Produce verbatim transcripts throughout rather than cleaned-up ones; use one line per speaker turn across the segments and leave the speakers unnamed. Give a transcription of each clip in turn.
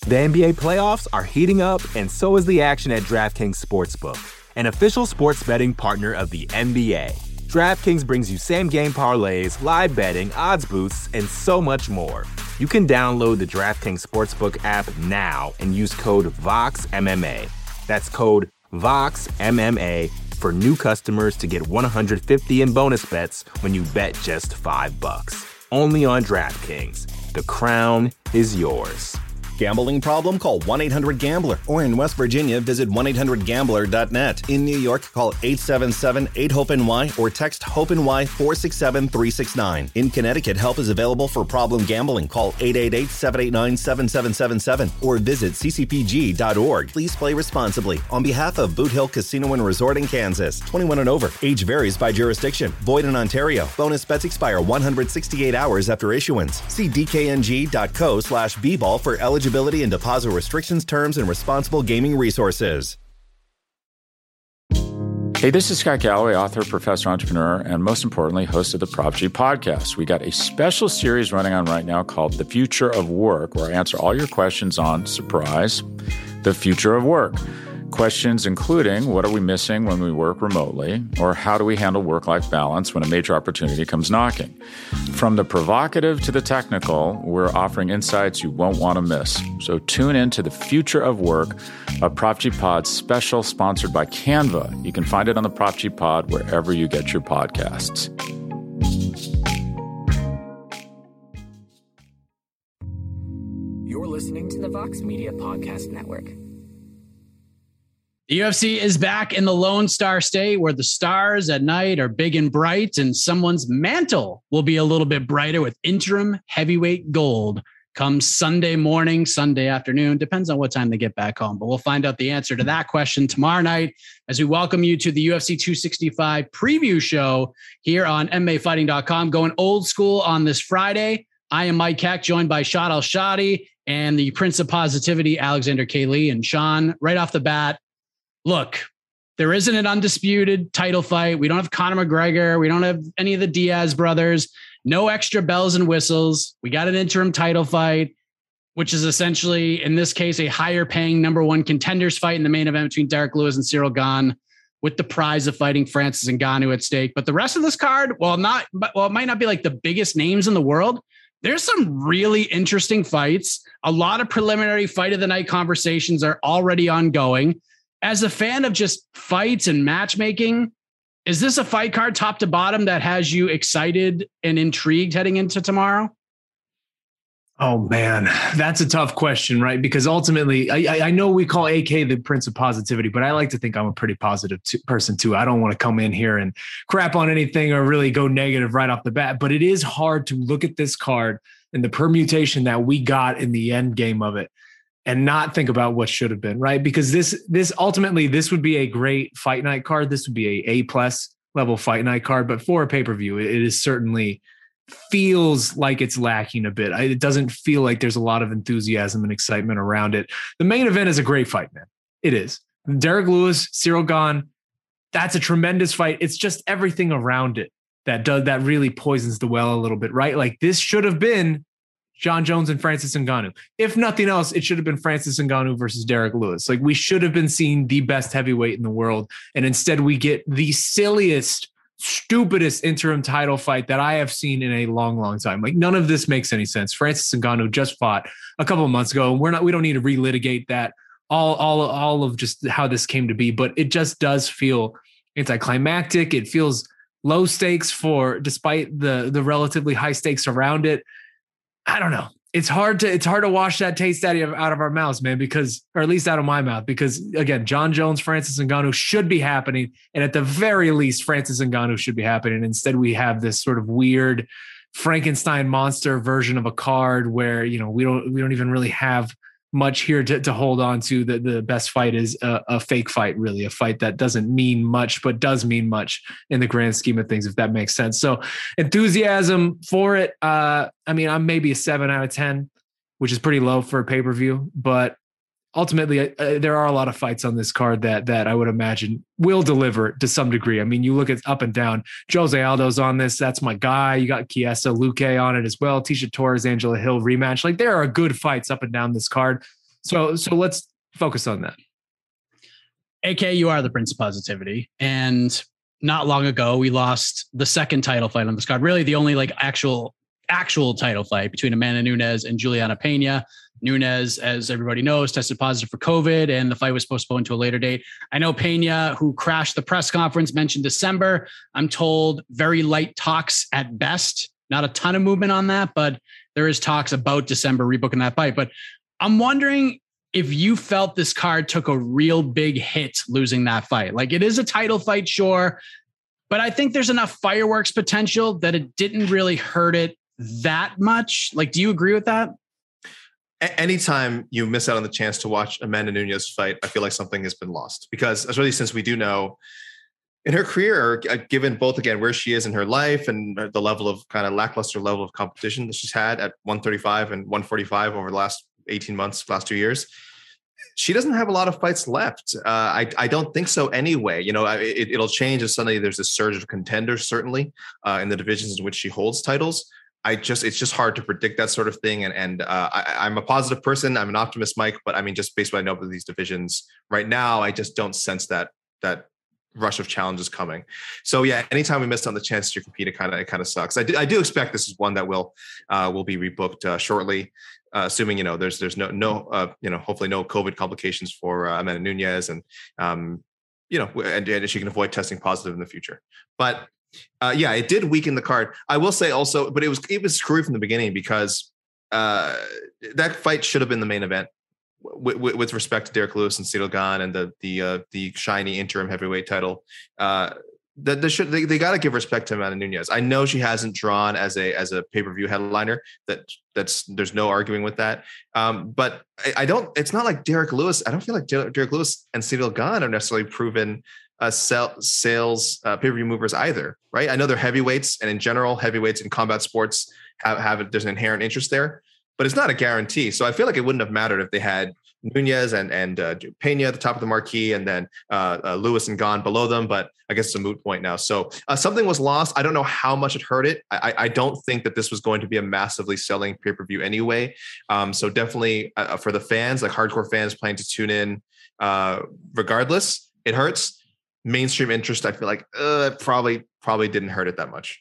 The N B A playoffs are heating up, and so is the action at DraftKings Sportsbook, an official sports betting partner of the N B A. DraftKings brings you same-game parlays, live betting, odds boosts, and so much more. You can download the DraftKings Sportsbook app now and use code VOXMMA. That's code VOXMMA for new customers to get one hundred fifty in bonus bets when you bet just five bucks. Only on DraftKings. The crown is yours.
Gambling problem? Call one eight hundred gambler. Or in West Virginia, visit one eight hundred gambler dot net. In New York, call eight seven seven eight hope N Y or text HOPE-NY four six seven three six nine. In Connecticut, help is available for problem gambling. Call eight eight eight seven eight nine seven seven seven seven or visit c c p g dot org. Please play responsibly. On behalf of Boot Hill Casino and Resort in Kansas, twenty-one and over. Age varies by jurisdiction. Void in Ontario. Bonus bets expire one hundred sixty-eight hours after issuance. See d k n g dot co slash b ball for eligibility and deposit restrictions, terms, and responsible gaming resources.
Hey, this is Scott Galloway, author, professor, entrepreneur, and most importantly, host of the Prop G podcast. We got a special series running on right now called The Future of Work, where I answer all your questions on, surprise, the future of work. Questions including, what are we missing when we work remotely? Or how do we handle work-life balance when a major opportunity comes knocking? From the provocative to the technical, we're offering insights you won't want to miss. So tune in to The Future of Work, a Prop G Pod special sponsored by Canva. You can find it on the Prop G Pod wherever you get your podcasts.
You're listening to the Vox Media Podcast Network.
The U F C is back in the Lone Star State where the stars at night are big and bright, and someone's mantle will be a little bit brighter with interim heavyweight gold come Sunday morning, Sunday afternoon. Depends on what time they get back home, but we'll find out the answer to that question tomorrow night as we welcome you to the U F C two sixty-five preview show here on M M A Fighting dot com, going old school on this Friday. I am Mike Heck, joined by Shad Al-Shadi and the Prince of Positivity, Alexander K. Lee. And Sean, right off the bat, look, there isn't an undisputed title fight. We don't have Conor McGregor. We don't have any of the Diaz brothers. No extra bells and whistles. We got an interim title fight, which is essentially, in this case, a higher paying number one contenders fight in the main event between Derek Lewis and Cyril Gane, with the prize of fighting Francis Ngannou at stake. But the rest of this card, while not, well, it might not be like the biggest names in the world, there's some really interesting fights. A lot of preliminary fight of the night conversations are already ongoing. As a fan of just fights and matchmaking, is this a fight card top to bottom that has you excited and intrigued heading into tomorrow?
Oh, man, that's a tough question, right? Because ultimately, I, I know we call A K the Prince of Positivity, but I like to think I'm a pretty positive t- person too. I don't want to come in here and crap on anything or really go negative right off the bat, but it is hard to look at this card and the permutation that we got in the end game of it and not think about what should have been, right? Because this, this ultimately, this would be a great fight night card. This would be a A plus level fight night card, but for a pay-per-view, it is certainly feels like it's lacking a bit. It doesn't feel like there's a lot of enthusiasm and excitement around it. The main event is a great fight, man. It is. Derek Lewis, Cyril Gane, that's a tremendous fight. It's just everything around it that does, that really poisons the well a little bit, right? Like this should have been Jon Jones and Francis Ngannou. If nothing else, it should have been Francis Ngannou versus Derek Lewis. Like we should have been seeing the best heavyweight in the world. And instead we get the silliest, stupidest interim title fight that I have seen in a long, long time. Like none of this makes any sense. Francis Ngannou just fought a couple of months ago, and we're not, we don't need to relitigate that all, all, all of just how this came to be, but it just does feel anticlimactic. It feels low stakes for, despite the, the relatively high stakes around it. I don't know. It's hard to, it's hard to wash that taste out of, out of our mouths, man, because, or at least out of my mouth, because again, Jon Jones, Francis Ngannou should be happening. And at the very least, Francis Ngannou should be happening. Instead, we have this sort of weird Frankenstein monster version of a card where, you know, we don't, we don't even really have much here to, to hold on to. The, the best fight is a, a fake fight, really, a fight that doesn't mean much, but does mean much in the grand scheme of things, if that makes sense. So enthusiasm for it. Uh, I mean, I'm maybe a seven out of ten, which is pretty low for a pay-per-view, but ultimately uh, there are a lot of fights on this card that, that I would imagine will deliver to some degree. I mean, you look at up and down, Jose Aldo's on this. That's my guy. You got Chiesa, Luque on it as well. Tisha Torres, Angela Hill rematch. Like there are good fights up and down this card. So, so let's focus on that.
A K, you are the Prince of Positivity. And not long ago, we lost the second title fight on this card. Really the only like actual, actual title fight between Amanda Nunes and Juliana Pena. Nunes, as everybody knows, tested positive for COVID and the fight was postponed to a later date. I know Pena, who crashed the press conference, mentioned December. I'm told very light talks at best, not a ton of movement on that, but there is talks about December rebooking that fight. But I'm wondering if you felt this card took a real big hit losing that fight. Like, it is a title fight, sure, but I think there's enough fireworks potential that it didn't really hurt it that much. Like, do you agree with that?
Anytime you miss out on the chance to watch Amanda Nunes fight, I feel like something has been lost, because especially since we do know in her career, given both, again, where she is in her life and the level of kind of lackluster level of competition that she's had at one thirty-five and one forty-five over the last eighteen months, last two years, she doesn't have a lot of fights left. Uh, I, I don't think so anyway. You know, it, it'll change if suddenly there's a surge of contenders, certainly uh, in the divisions in which she holds titles. I just, it's just hard to predict that sort of thing. And, and uh, I, I'm a positive person. I'm an optimist, Mike, but I mean, just based on what I know about these divisions right now, I just don't sense that, that rush of challenges coming. So yeah, anytime we missed on the chance to compete, it kind of, it kind of sucks. I do, I do expect this is one that will, uh, will be rebooked uh, shortly. Uh, assuming, you know, there's, there's no, no, uh, you know, hopefully no COVID complications for uh, Amanda Nunes and, um, you know, and, and she can avoid testing positive in the future. But uh, yeah, it did weaken the card. I will say also, but it was, it was screwy from the beginning, because uh, that fight should have been the main event with, with, with respect to Derek Lewis and Ciryl Gane and the, the, uh, the shiny interim heavyweight title. Uh, That they should they, they got to give respect to Amanda Nunes. I know she hasn't drawn as a as a pay-per-view headliner. That that's there's no arguing with that. Um, but I, I don't. It's not like Derek Lewis. I don't feel like Derek Lewis and Ciryl Gane are necessarily proven uh, sell, sales uh, pay-per-view movers either, right? I know they're heavyweights, and in general, heavyweights in combat sports have have there's an inherent interest there, but it's not a guarantee. So I feel like it wouldn't have mattered if they had Nunes and and uh, Pena at the top of the marquee, and then uh, uh, Lewis and Gane below them. But I guess it's a moot point now. So uh, something was lost. I don't know how much it hurt it. I, I don't think that this was going to be a massively selling pay-per-view anyway. Um, so definitely uh, for the fans, like hardcore fans planning to tune in, uh, regardless, it hurts. Mainstream interest, I feel like uh, probably probably didn't hurt it that much.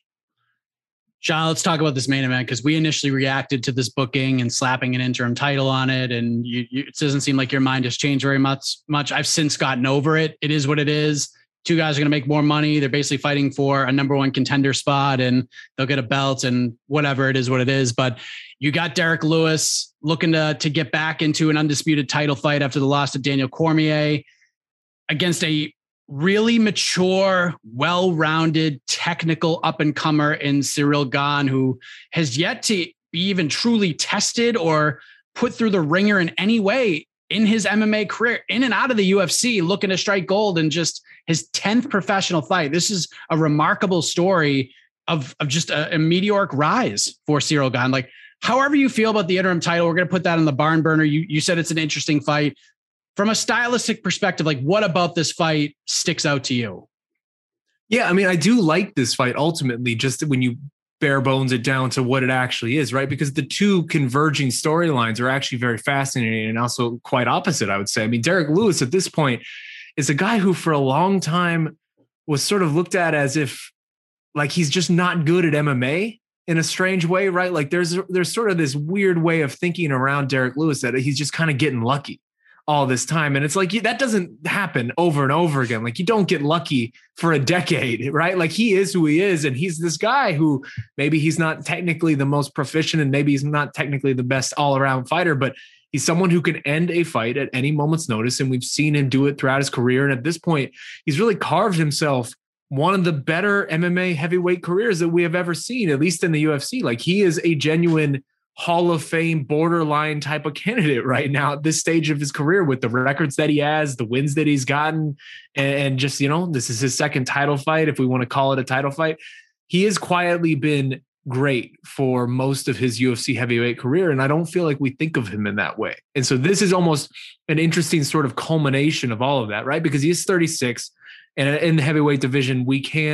Sean, let's talk about this main event, because we initially reacted to this booking and slapping an interim title on it. And you, you, it doesn't seem like your mind has changed very much. Much. I've since gotten over it. It is what it is. Two guys are going to make more money. They're basically fighting for a number one contender spot, and they'll get a belt and whatever. It is what it is. But you got Derek Lewis looking to, to get back into an undisputed title fight after the loss to Daniel Cormier against a really mature, well-rounded, technical up-and-comer in Ciryl Gane, who has yet to be even truly tested or put through the ringer in any way in his M M A career, in and out of the U F C, looking to strike gold in just his tenth professional fight. This is a remarkable story of, of just a, a meteoric rise for Ciryl Gane. Like, however you feel about the interim title, we're going to put that on the barn burner. You, you said it's an interesting fight. From a stylistic perspective, like, what about this fight sticks out to you?
Yeah, I mean, I do like this fight ultimately, just when you bare bones it down to what it actually is, right? Because the two converging storylines are actually very fascinating and also quite opposite, I would say. I mean, Derek Lewis at this point is a guy who for a long time was sort of looked at as if like he's just not good at M M A in a strange way, right? Like there's there's sort of this weird way of thinking around Derek Lewis that he's just kind of getting lucky all this time. And it's like, that doesn't happen over and over again. Like, you don't get lucky for a decade, right? Like, he is who he is. And he's this guy who maybe he's not technically the most proficient and maybe he's not technically the best all around fighter, but he's someone who can end a fight at any moment's notice. And we've seen him do it throughout his career. And at this point, he's really carved himself one of the better M M A heavyweight careers that we have ever seen, at least in the U F C. Like, he is a genuine Hall of Fame borderline type of candidate right now at this stage of his career, with the records that he has, the wins that he's gotten, and just, you know, this is his second title fight, if we want to call it a title fight. He has quietly been great for most of his U F C heavyweight career, and I don't feel like we think of him in that way. And so this is almost an interesting sort of culmination of all of that, right? Because he is thirty-six, and in the heavyweight division, we can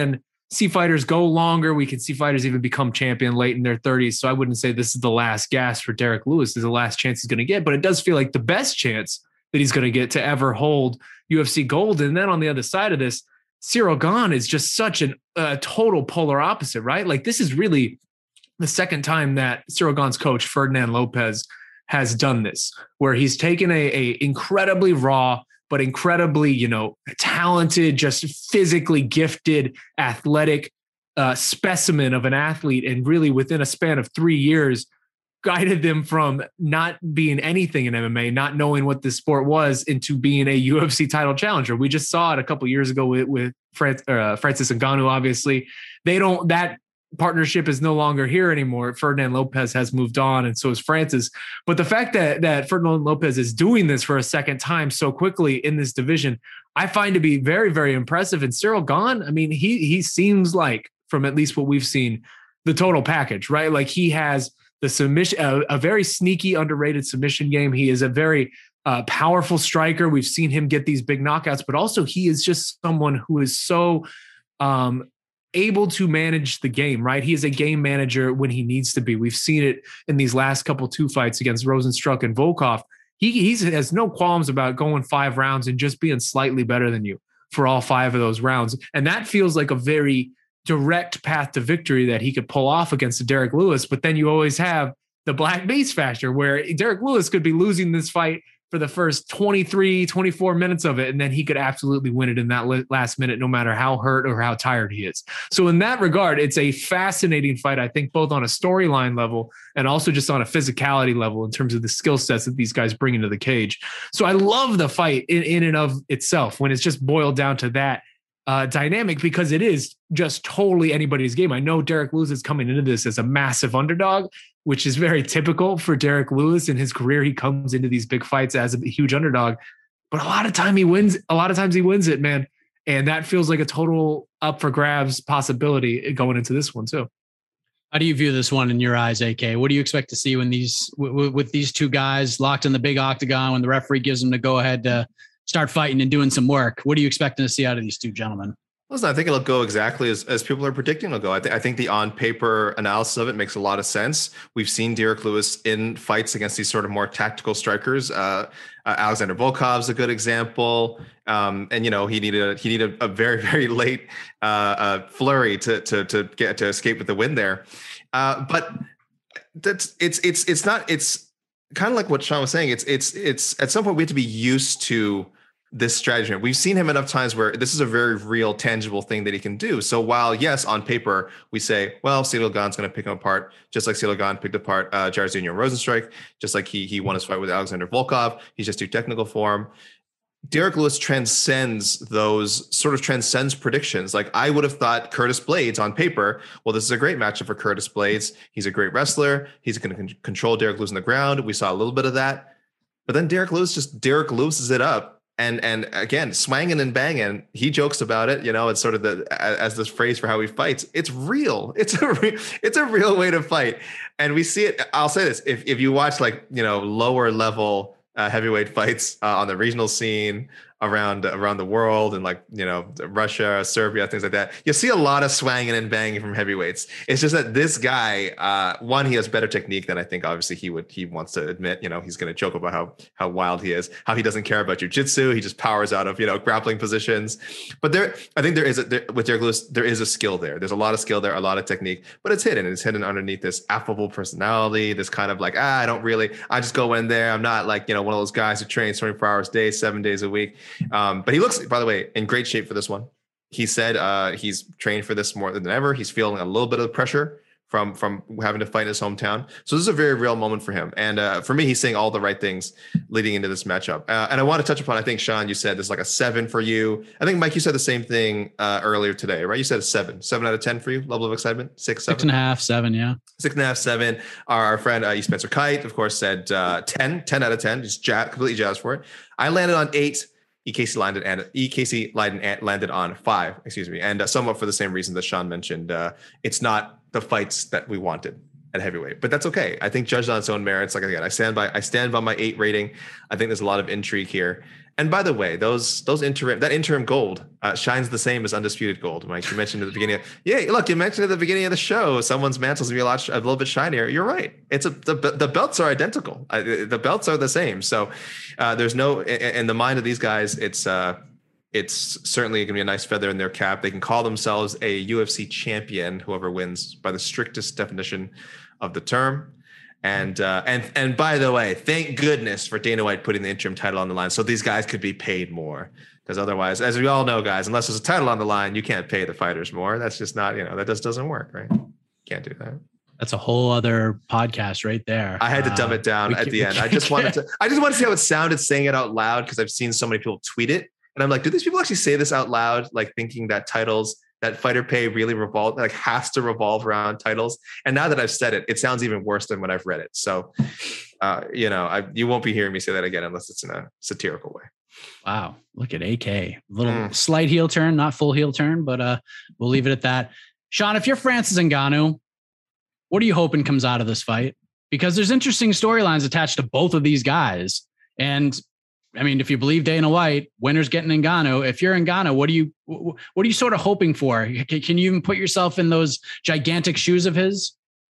see fighters go longer. We can see fighters even become champion late in their thirties. So I wouldn't say this is the last gasp for Derek Lewis. This is the last chance he's going to get, but it does feel like the best chance that he's going to get to ever hold U F C gold. And then on the other side of this, Ciryl Gane is just such a uh, total polar opposite, right? Like this is really the second time that Ciryl Gane's coach, Ferdinand Lopez, has done this, where he's taken a, a incredibly raw, but incredibly, you know, talented, just physically gifted, athletic uh, specimen of an athlete. And really within a span of three years, guided them from not being anything in M M A, not knowing what this sport was, into being a U F C title challenger. We just saw it a couple of years ago with, with Fran- uh, Francis Ngannou, obviously. They don't, that partnership is no longer here anymore. Ferdinand Lopez has moved on, and so is Francis. But the fact that that Ferdinand Lopez is doing this for a second time so quickly in this division, I find to be very, very impressive. And Ciryl Gane, I mean, he he seems like, from at least what we've seen, the total package, right? Like he has the submission, a, a very sneaky, underrated submission game. He is a very uh, powerful striker. We've seen him get these big knockouts, but also he is just someone who is so um, able to manage the game, right? He is a game manager when he needs to be. We've seen it in these last couple two fights against Rosenstruck and Volkov. He he's, has no qualms about going five rounds and just being slightly better than you for all five of those rounds. And that feels like a very direct path to victory that he could pull off against Derek Lewis. But then you always have the black beast factor where Derek Lewis could be losing this fight for the first twenty-three, twenty-four minutes of it, and then he could absolutely win it in that last minute, no matter how hurt or how tired he is. So in that regard, it's a fascinating fight, I think, both on a storyline level and also just on a physicality level in terms of the skill sets that these guys bring into the cage. So I love the fight in, in and of itself when it's just boiled down to that uh, dynamic, because it is just totally anybody's game. I know Derek Lewis is coming into this as a massive underdog, which is very typical for Derek Lewis in his career. He comes into these big fights as a huge underdog, but a lot of time he wins. A lot of times he wins it, man. And that feels like a total up for grabs possibility going into this one too.
How do you view this one in your eyes, A K? What do you expect to see when these, w- with these two guys locked in the big octagon, when the referee gives them the go ahead to start fighting and doing some work? What are you expecting to see out of these two gentlemen?
Listen, I think it'll go exactly as, as people are predicting it'll go. I, th- I think the on-paper analysis of it makes a lot of sense. We've seen Derek Lewis in fights against these sort of more tactical strikers. Uh, uh, Alexander Volkov's a good example. Um, and, you know, he needed a, he needed a very, very late uh, uh, flurry to, to, to get to escape with the win there. Uh, but that's it's it's it's not it's kind of like what Sean was saying. It's it's it's at some point we have to be used to this strategy. We've seen him enough times where this is a very real, tangible thing that he can do. So while, yes, on paper, we say, well, Ciryl Gane's going to pick him apart, just like Ciryl Gane picked apart uh, Jairzinho Rozenstruik, just like he he won his fight with Alexander Volkov. He's just too technical for him. Derek Lewis transcends those, sort of transcends predictions. Like I would have thought Curtis Blades on paper, well, this is a great matchup for Curtis Blades. He's a great wrestler. He's going to con- control Derek Lewis on the ground. We saw a little bit of that. But then Derek Lewis just Derek Lewis's it up. And and again, swanging and banging, he jokes about it. You know, it's sort of the as this phrase for how he fights. It's real. It's a re, it's a real way to fight, and we see it. I'll say this: if if you watch like you know lower level uh, heavyweight fights uh, on the regional scene around around the world, and like you know Russia, Serbia, things like that, you see a lot of swanging and banging from heavyweights. It's just that this guy, uh, one, he has better technique than I think. Obviously, he would he wants to admit. You know, he's going to joke about how how wild he is, how he doesn't care about jiu-jitsu. He just powers out of you know grappling positions. But there, I think there is a, there, with Derek Lewis, there is a skill there. There's a lot of skill there, a lot of technique, but it's hidden. It's hidden underneath this affable personality. This kind of like ah, I don't really. I just go in there. I'm not like you know one of those guys who trains twenty-four hours a day, seven days a week. Um, but he looks, by the way, in great shape for this one. He said uh, he's trained for this more than ever. He's feeling a little bit of the pressure from from having to fight in his hometown. So this is a very real moment for him. And uh, for me, he's saying all the right things leading into this matchup. Uh, and I want to touch upon, I think, Sean, you said there's like a seven for you. I think, Mike, you said the same thing uh, earlier today, right? You said a seven. Seven out of ten for you? Level of excitement? Six, seven?
Six and a half, seven, yeah. Six
and a half, seven. Our, our friend uh, E. Spencer Kite, of course, said uh, ten. ten out of ten. Just jazz, completely jazzed for it. I landed on eight. E K C landed and E K C landed, landed on five, excuse me, and uh, somewhat for the same reason that Sean mentioned. Uh, it's not the fights that we wanted. at heavyweight, but that's okay. I think judged on its own merits. Like again, I stand by I stand by my eight rating. I think there's a lot of intrigue here. And by the way, those those interim that interim gold uh, shines the same as undisputed gold. Mike, you mentioned at the beginning. Of, yeah, look, you mentioned at the beginning of the show, someone's mantle's gonna be a lot a little bit shinier. You're right. It's a the, the belts are identical. Uh, the belts are the same. So uh, there's no in, in the mind of these guys. It's uh, it's certainly going to be a nice feather in their cap. They can call themselves a U F C champion, whoever wins by the strictest definition of the term. And uh, and and by the way, thank goodness for Dana White putting the interim title on the line, so these guys could be paid more. Because otherwise, as we all know, guys, unless there's a title on the line, you can't pay the fighters more. That's just not, you know, that just doesn't work, right? Can't do that.
That's a whole other podcast right there.
I had to dumb it down uh, at can, the end. I just wanted to. I just wanted to see how it sounded saying it out loud, because I've seen so many people tweet it. And I'm like, do these people actually say this out loud? Like thinking that titles, that fighter pay really revolve, like has to revolve around titles. And now that I've said it, it sounds even worse than when I've read it. So, uh, you know, I, you won't be hearing me say that again, unless it's in a satirical way.
Wow. Look at A K, little mm. slight heel turn, not full heel turn, but uh, we'll leave it at that. Sean, if you're Francis Ngannou, what are you hoping comes out of this fight? Because there's interesting storylines attached to both of these guys. And I mean, if you believe Dana White, winner's getting Ngannou. If you're Ngannou, what do you what are you sort of hoping for? Can you even put yourself in those gigantic shoes of his?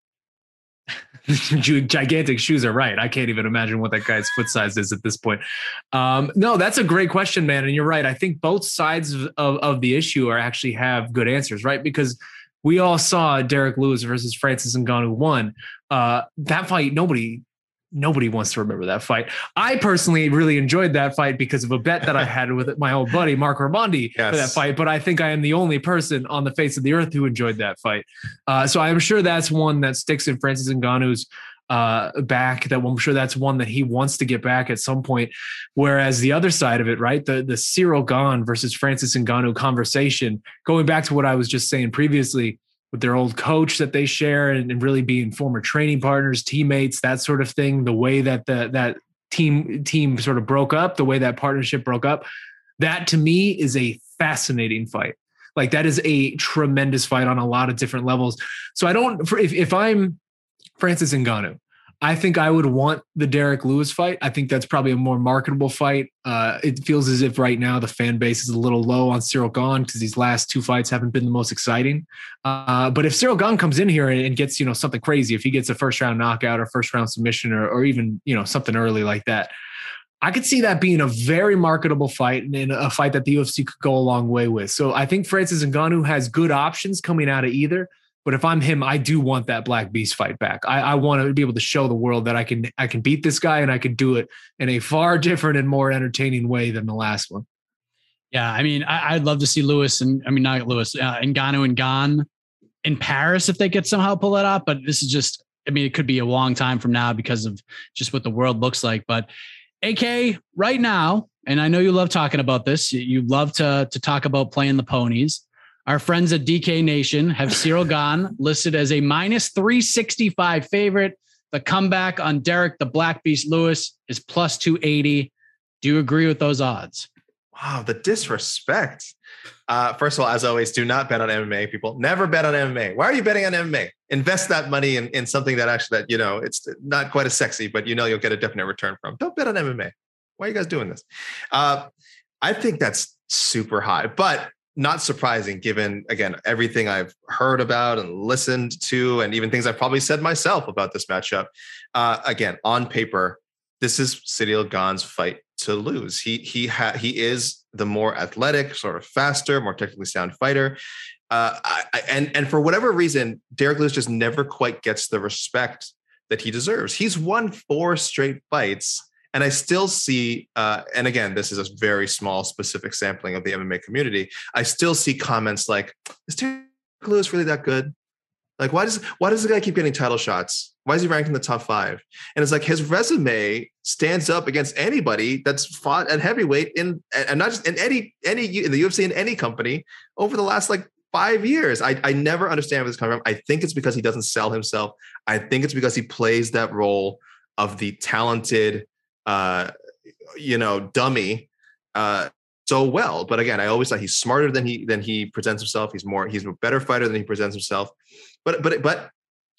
Gigantic shoes are right. I can't even imagine what that guy's foot size is at this point. Um, no, that's a great question, man. And you're right. I think both sides of, of, of the issue are actually have good answers, right? Because we all saw Derek Lewis versus Francis Ngannou one. Uh, that fight, nobody. Nobody wants to remember that fight. I personally really enjoyed that fight because of a bet that I had with my old buddy, Mark Raimondi, yes. for that fight. But I think I am the only person on the face of the earth who enjoyed that fight. Uh, so I'm sure that's one that sticks in Francis Ngannou's uh, back, that I'm sure that's one that he wants to get back at some point. Whereas the other side of it, right, the, the Cyril Gane versus Francis Ngannou conversation, going back to what I was just saying previously, with their old coach that they share and, and really being former training partners, teammates, that sort of thing, the way that the, that team team sort of broke up, the way that partnership broke up, that to me is a fascinating fight. Like that is a tremendous fight on a lot of different levels. So I don't, if, if I'm Francis Ngannou, I think I would want the Derek Lewis fight. I think that's probably a more marketable fight. Uh, it feels as if right now the fan base is a little low on Cyril Gane because these last two fights haven't been the most exciting. Uh, but if Cyril Gane comes in here and, and gets, you know, something crazy, if he gets a first round knockout or first round submission or, or even, you know, something early like that, I could see that being a very marketable fight and a fight that the U F C could go a long way with. So I think Francis Ngannou has good options coming out of either. But if I'm him, I do want that Black Beast fight back. I, I want to be able to show the world that I can I can beat this guy and I can do it in a far different and more entertaining way than the last one.
Yeah, I mean, I, I'd love to see Lewis and I mean not Lewis, uh, Ngannou and Gane in Paris if they could somehow pull it off. But this is just, I mean, it could be a long time from now because of just what the world looks like. But A K, right now, and I know you love talking about this. You love to to talk about playing the ponies. Our friends at D K Nation have Cyril Gane listed as a minus three sixty-five favorite. The comeback on Derek the Black Beast Lewis is plus two eighty. Do you agree with those odds?
Wow, the disrespect. Uh, first of all, as always, do not bet on M M A, people. Never bet on M M A. Why are you betting on M M A? Invest that money in, in something that actually, that you know, it's not quite as sexy, but you know you'll get a definite return from. Don't bet on M M A. Why are you guys doing this? Uh, I think that's super high, but not surprising given, again, everything I've heard about and listened to, and even things I've probably said myself about this matchup. Uh, again, on paper, this is Cyril Gane's fight to lose. He he ha- he is the more athletic, sort of faster, more technically sound fighter. Uh, I, and and for whatever reason, Derek Lewis just never quite gets the respect that he deserves. He's won four straight fights. And I still see, uh, and again, this is a very small, specific sampling of the M M A community. I still see comments like, "Is Derek Lewis really that good? Like, why does why does the guy keep getting title shots? Why is he ranked in the top five?" And it's like his resume stands up against anybody that's fought at heavyweight in, and not just in any any in the U F C in any company over the last like five years. I I never understand where this comes from. I think it's because he doesn't sell himself. I think it's because he plays that role of the talented, uh, you know, dummy, uh, so well. But again, I always thought he's smarter than he, than he presents himself. He's more, he's a better fighter than he presents himself. But, but, but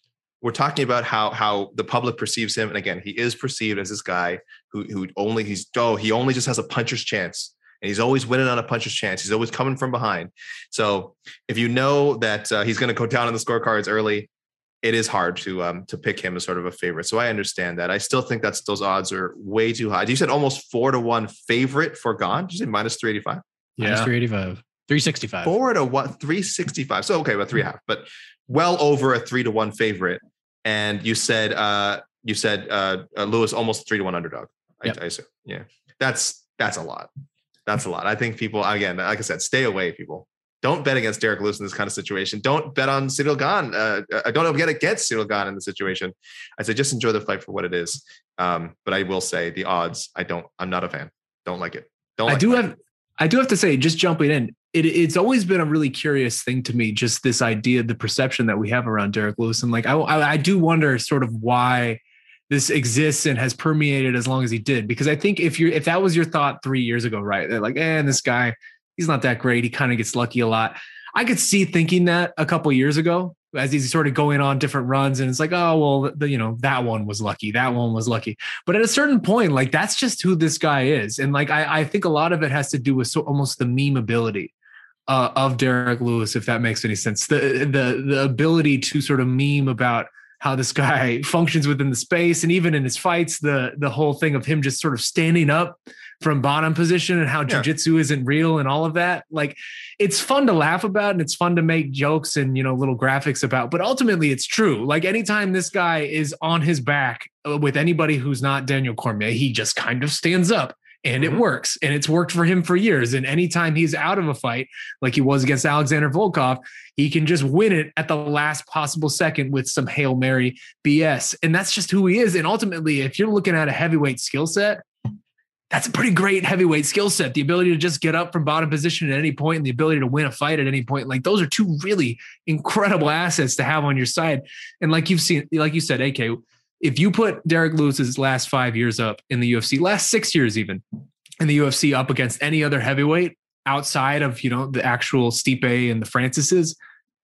we're talking about how how the public perceives him. And again, he is perceived as this guy who who only he's oh he only just has a puncher's chance. And he's always winning on a puncher's chance. He's always coming from behind. So if you know that uh, he's going to go down on the scorecards early, it is hard to um, to pick him as sort of a favorite. So I understand that. I still think that's those odds are way too high. You said almost four to one favorite for Gane. Did you say minus three eighty-five?
Yeah, minus three eighty-five, three sixty-five.
Four to one, three sixty-five. So okay, about three and a half, but well over a three to one favorite. And you said uh, you said uh, uh, Lewis almost three to one underdog. I, yep. I assume. Yeah, that's that's a lot. That's a lot. I think people, again, like I said, stay away, people. Don't bet against Derek Lewis in this kind of situation. Don't bet on Ciryl Gane. Uh, don't bet against Ciryl Gane in the situation. I say just enjoy the fight for what it is. Um, but I will say the odds, I don't, I'm not a fan. Don't like it. Don't like
I do
it.
have, I do have to say, just jumping in, it, it's always been a really curious thing to me, just this idea, the perception that we have around Derek Lewis. And like, I, I, I do wonder sort of why this exists and has permeated as long as he did, because I think if you're, if that was your thought three years ago, right? They're like, eh, this guy, he's not that great. He kind of gets lucky a lot. I could see thinking that a couple of years ago as he's sort of going on different runs. And it's like, oh, well, the, you know, that one was lucky. That one was lucky. But at a certain point, like that's just who this guy is. And like, I, I think a lot of it has to do with so almost the meme ability uh, of Derek Lewis, if that makes any sense. The, the, the ability to sort of meme about how this guy functions within the space. And even in his fights, the, the whole thing of him just sort of standing up from bottom position and how yeah. jiu-jitsu isn't real and all of that. Like it's fun to laugh about and it's fun to make jokes and, you know, little graphics about, but ultimately it's true. Like anytime this guy is on his back with anybody who's not Daniel Cormier, he just kind of stands up. And it works. And it's worked for him for years. And anytime he's out of a fight, like he was against Alexander Volkov, he can just win it at the last possible second with some Hail Mary B S. And that's just who he is. And ultimately, if you're looking at a heavyweight skill set, that's a pretty great heavyweight skill set. The ability to just get up from bottom position at any point and the ability to win a fight at any point. Like those are two really incredible assets to have on your side. And like you've seen, like you said, A K, if you put Derek Lewis's last five years up in the U F C, last six years even in the U F C up against any other heavyweight outside of, you know, the actual Stipe and the Francises,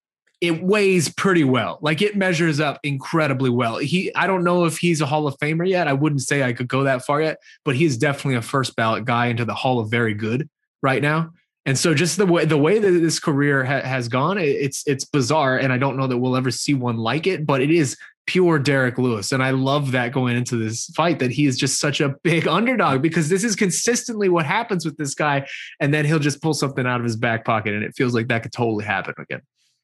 it weighs pretty well. Like it measures up incredibly well. He, I don't know if he's a Hall of Famer yet. I wouldn't say I could go that far yet, but he's definitely a first ballot guy into the Hall of Very Good right now. And so just the way, the way that this career ha- has gone, it's, it's bizarre. And I don't know that we'll ever see one like it, but it is pure Derek Lewis. And I love that going into this fight, that he is just such a big underdog, because this is consistently what happens with this guy. And then he'll just pull something out of his back pocket. And it feels like that could totally happen again.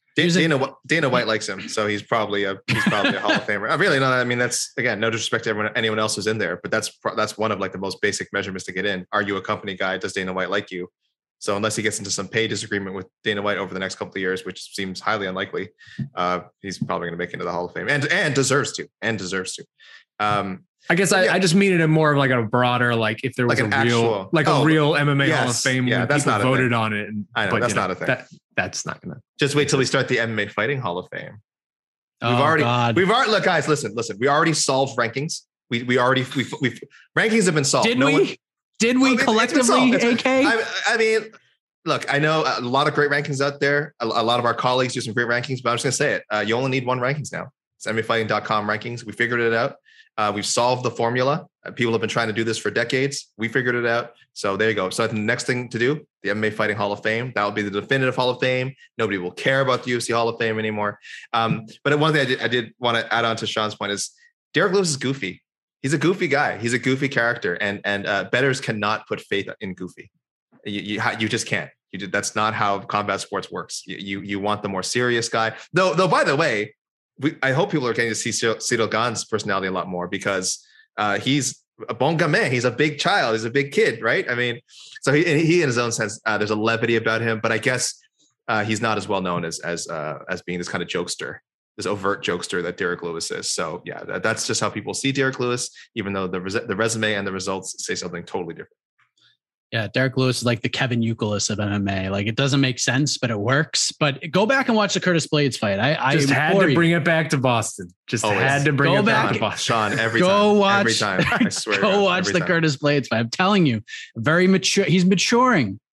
Dana, Dana White likes him. So he's probably a, he's probably a Hall of Famer. I really not. I mean, that's, again, no disrespect to everyone, anyone else who's in there, but that's, that's one of like the most basic measurements to get in. Are you a company guy? Does Dana White like you? So unless he gets into some pay disagreement with Dana White over the next couple of years, which seems highly unlikely, uh, he's probably going to make it into the Hall of Fame and, and deserves to, and deserves to. Um,
I guess I, yeah. I just mean it in more of like a broader, like if there was like a real, actual, like
oh,
a real M M A
yes,
Hall of Fame,
yeah,
when
that's
people
not
voted on it. And,
I know
but,
that's
you know,
not a thing.
That, that's not going to
just wait till we start the M M A Fighting Hall of Fame. We've
oh,
already,
God.
we've already, look, guys, listen, listen, we already solved rankings. We, we already, we've, we've rankings have been solved.
Did
no
we,
one,
did we
well,
collectively, A K?
I, I mean, look, I know a lot of great rankings out there. A, a lot of our colleagues do some great rankings, but I'm just going to say it. Uh, you only need one rankings now. It's M M A Fighting dot com rankings. We figured it out. Uh, we've solved the formula. Uh, people have been trying to do this for decades. We figured it out. So there you go. So I think the next thing to do, the M M A Fighting Hall of Fame, that will be the definitive Hall of Fame. Nobody will care about the U F C Hall of Fame anymore. Um, but one thing I did, I did want to add on to Sean's point is Derek Lewis is goofy. He's a goofy guy. He's a goofy character, and and uh, bettors cannot put faith in goofy. You you, you just can't. You did, that's not how combat sports works. You, you you want the more serious guy. Though though by the way, we, I hope people are getting to see Ciryl Gane's personality a lot more, because uh, he's a bon gamin. He's a big child. He's a big kid, right? I mean, so he he in his own sense, uh, there's a levity about him, but I guess uh, he's not as well known as as uh, as being this kind of jokester, this overt jokester that Derek Lewis is. So yeah, that, that's just how people see Derek Lewis, even though the res- the resume and the results say something totally different.
Yeah, Derek Lewis is like the Kevin Youkilis of M M A. Like, it doesn't make sense, but it works. But go back and watch the Curtis Blades fight. I, I
just had to
you.
bring it back to Boston. Just
Always.
had to bring
go
it
back,
back to Boston.
Sean, every
go
time.
Watch,
every time. I swear.
Go
God,
watch the
time.
Curtis Blades fight. I'm telling you, very mature. He's maturing.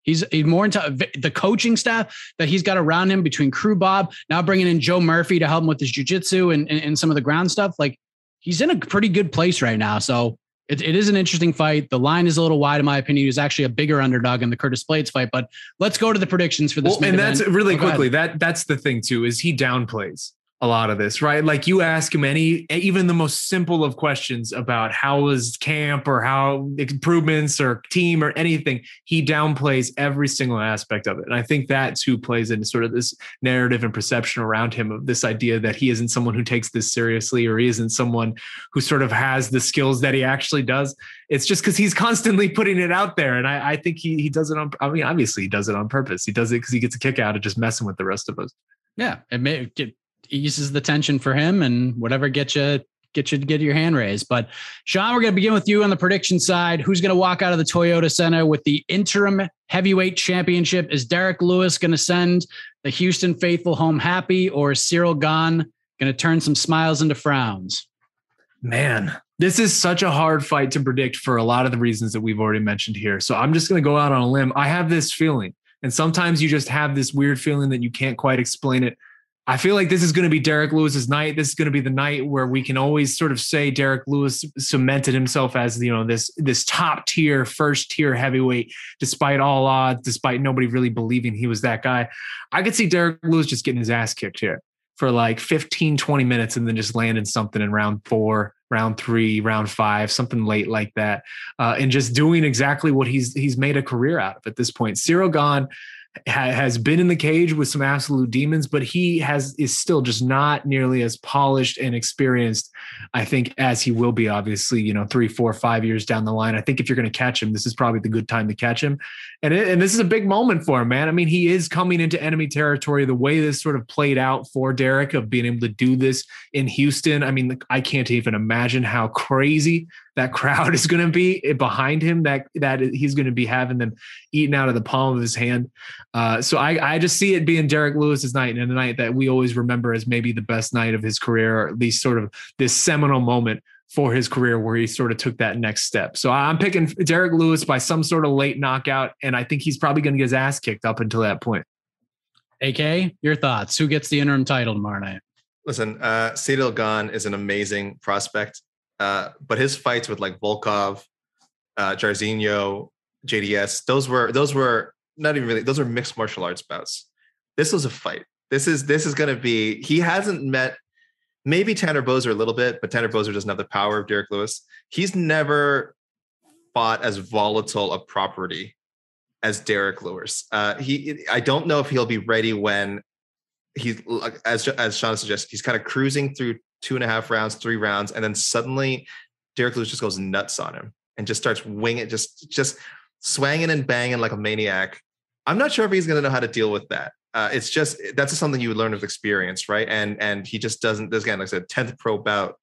He's, he's more into the coaching staff that he's got around him between Crew Bob, now bringing in Joe Murphy to help him with his jiu-jitsu and, and, and some of the ground stuff. Like, he's in a pretty good place right now. So it, it is an interesting fight. The line is a little wide, in my opinion. He was actually a bigger underdog in the Curtis Blades fight, but let's go to the predictions for this.
Well, and that's
event.
really
oh,
quickly. That that's the thing too, is he downplays a lot of this, right? Like, you ask him any, even the most simple of questions about how was camp or how improvements or team or anything, he downplays every single aspect of it. And I think that's who plays into sort of this narrative and perception around him of this idea that he isn't someone who takes this seriously, or he isn't someone who sort of has the skills that he actually does. It's just because he's constantly putting it out there. And I, I think he he does it on, I mean, obviously he does it on purpose. He does it because he gets a kick out of just messing with the rest of us.
Yeah. It may get, eases the tension for him, and whatever gets you get you to get your hand raised. But Sean, we're going to begin with you on the prediction side. Who's going to walk out of the Toyota Center with the interim heavyweight championship? Is Derek Lewis going to send the Houston faithful home happy, or is Cyril Gane going to turn some smiles into frowns?
Man, this is such a hard fight to predict for a lot of the reasons that we've already mentioned here. So I'm just going to go out on a limb. I have this feeling, and sometimes you just have this weird feeling that you can't quite explain it. I feel like this is going to be Derek Lewis's night. This is going to be the night where we can always sort of say Derek Lewis cemented himself as, you know, this, this top tier, first tier heavyweight, despite all odds, despite nobody really believing he was that guy. I could see Derek Lewis just getting his ass kicked here for like fifteen, twenty minutes and then just landing something in round four, round three, round five, something late like that. Uh, and just doing exactly what he's, he's made a career out of at this point. Cyril Gane has been in the cage with some absolute demons, but he has is still just not nearly as polished and experienced, I think, as he will be, obviously, you know, three, four, five years down the line. I think if you're going to catch him, this is probably the good time to catch him. And, it, and this is a big moment for him, man. I mean, he is coming into enemy territory. The way this sort of played out for Derek of being able to do this in Houston, I mean, I can't even imagine how crazy that crowd is going to be behind him, that that he's going to be having them eaten out of the palm of his hand. Uh, so I, I just see it being Derek Lewis's night, and a night that we always remember as maybe the best night of his career, or at least sort of this seminal moment for his career where he sort of took that next step. So I'm picking Derek Lewis by some sort of late knockout, and I think he's probably going to get his ass kicked up until that point.
A K, your thoughts? Who gets the interim title tomorrow night?
Listen, uh, Cyril Gane is an amazing prospect. Uh, but his fights with like Volkov, uh, Jairzinho, J D S, those were those were not even really, those are mixed martial arts bouts. This was a fight. This is this is going to be. He hasn't met maybe Tanner Boser a little bit, but Tanner Boser doesn't have the power of Derek Lewis. He's never fought as volatile a property as Derek Lewis. Uh, he, I don't know if he'll be ready when he's, as as Sean suggested, he's kind of cruising through two and a half rounds, three rounds, and then suddenly Derek Lewis just goes nuts on him and just starts winging, just just swanging and banging like a maniac. I'm not sure if he's going to know how to deal with that. Uh, it's just, that's just something you would learn with experience, right? And and he just doesn't. This again, like I said, tenth pro bout.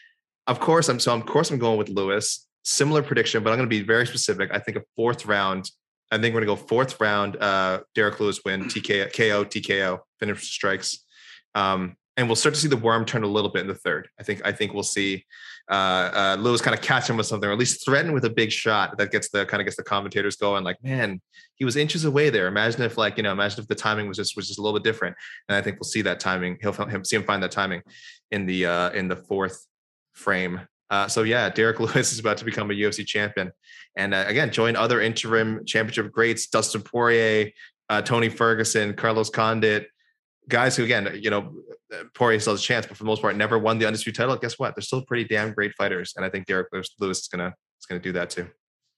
Of course, I'm so of course I'm going with Lewis. Similar prediction, but I'm going to be very specific. I think a fourth round. I think we're going to go fourth round. Uh, Derek Lewis win, T K O, K O, T K O, finish strikes. Um, And we'll start to see the worm turn a little bit in the third. I think I think we'll see uh, uh, Lewis kind of catch him with something, or at least threaten with a big shot that gets the kind of gets the commentators going. Like, man, he was inches away there. Imagine if, like, you know, imagine if the timing was just was just a little bit different. And I think we'll see that timing. He'll him see him find that timing in the uh, in the fourth frame. Uh, so yeah, Derek Lewis is about to become a U F C champion, and uh, again, join other interim championship greats: Dustin Poirier, uh, Tony Ferguson, Carlos Condit. Guys who, again, you know, Poirier still has a chance, but for the most part, never won the undisputed title. Guess what? They're still pretty damn great fighters, and I think Derek Lewis is gonna is gonna do that too.